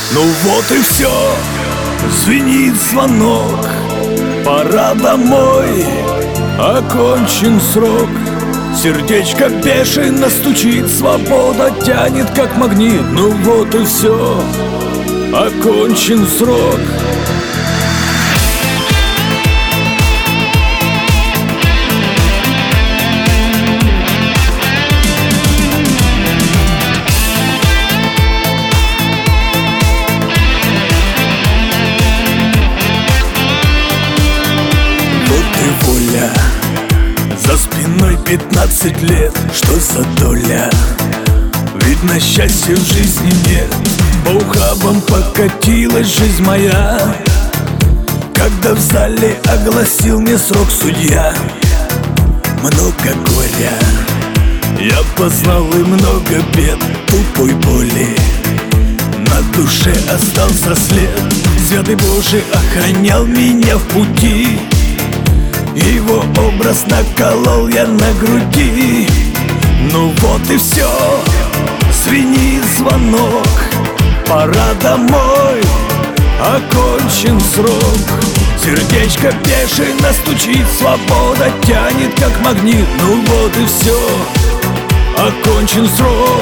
Ну вот и все, звенит звонок, пора домой, окончен срок. Сердечко бешено стучит, свобода тянет как магнит. Ну вот и все, окончен срок. За спиной 15 лет, что за доля? Видно, счастья в жизни нет. По ухабам покатилась жизнь моя, когда в зале огласил мне срок судья. Много горя я познал и много бед, тупой боли на душе остался след. Святый Божий охранял меня в пути, его образ наколол я на груди. Ну вот и все, звенит звонок, пора домой, окончен срок. Сердечко бешено стучит, свобода тянет как магнит. Ну вот и все, окончен срок.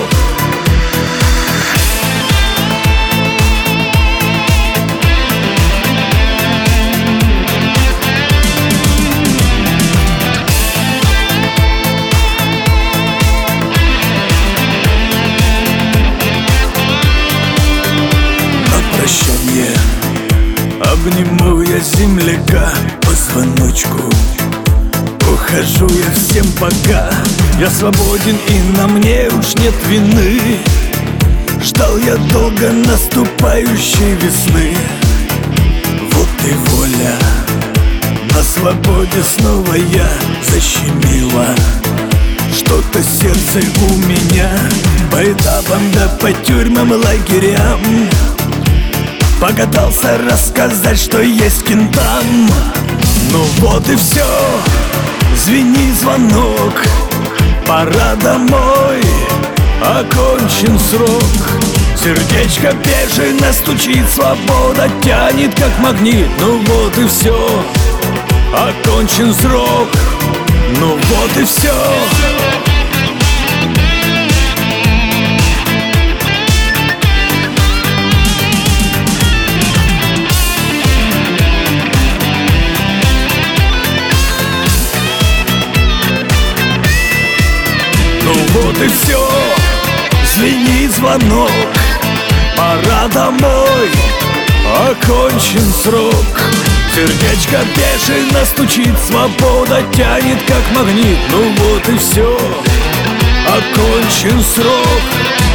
Обниму я земляка по звоночку, ухожу я всем пока. Я свободен и на мне уж нет вины. Ждал я долго наступающей весны. Вот и воля, на свободе снова я защемила. Что-то сердце у меня по этапам да по тюрьмам, лагерям. Погадался рассказать, что есть кентам. Ну вот и все, звенит звонок, пора домой, окончен срок. Сердечко бешено стучит, свобода тянет как магнит. Ну вот и все, окончен срок. Ну вот и все. Ну вот и все, звенит звонок, пора домой, окончен срок. Сердечко бешено стучит, свобода тянет как магнит. Ну вот и все, окончен срок.